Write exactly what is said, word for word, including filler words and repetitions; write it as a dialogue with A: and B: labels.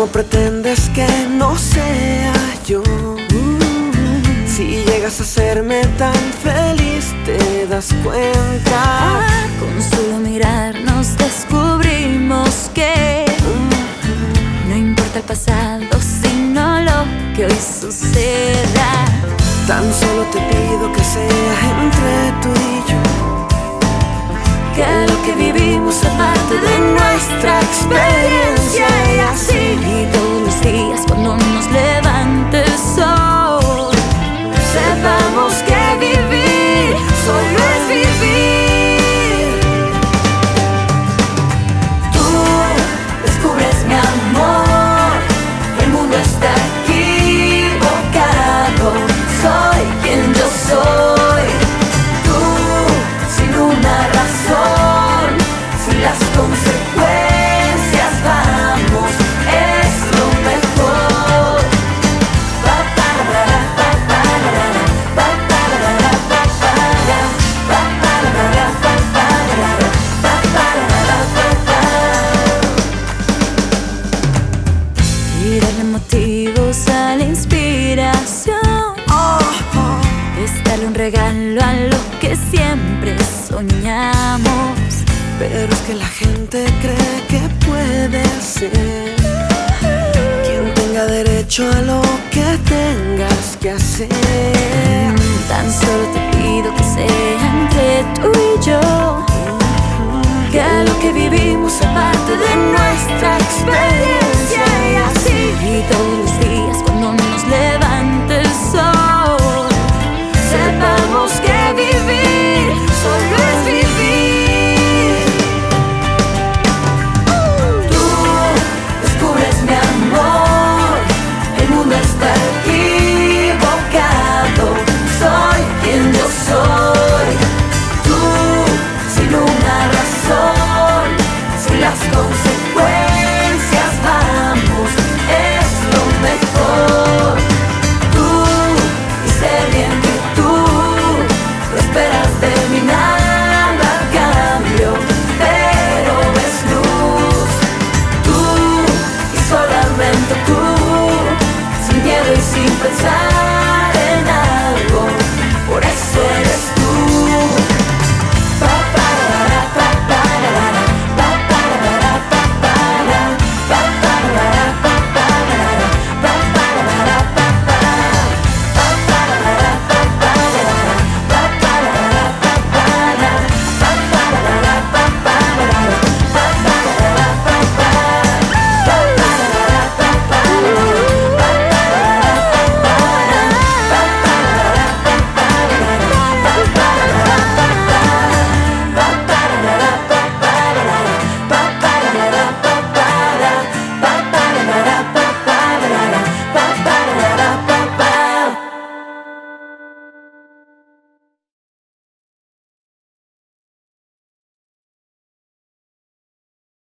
A: ¿Cómo pretendes que no sea yo? Si llegas a hacerme tan feliz, te das cuenta.
B: Ah, con solo mirarnos descubrimos que no importa el pasado, sino lo que hoy suceda.
A: Tan solo te pido que sea entre tú y yo,
B: que lo que vivimos es parte de nuestra experiencia. Y así, y todos los días cuando nos levante el sol, sepamos que vivir solo es vivir. Tú descubres mi amor, el mundo está equivocado. Soy quien yo soy, tú sin una razón, sin las consecuencias, vamos, es lo mejor. Pa, para, pa, para, pa, para, pa, para, pa, para, pa, para, pa, para, pa, para. Y darle motivos a la inspiración, es darle un regalo a lo que siempre soñamos.
A: pero es que la gente cree que puede ser quien tenga derecho a lo que tengas que hacer.
B: Tan solo te pido que sea entre tú y yo, que lo que vivimos es parte de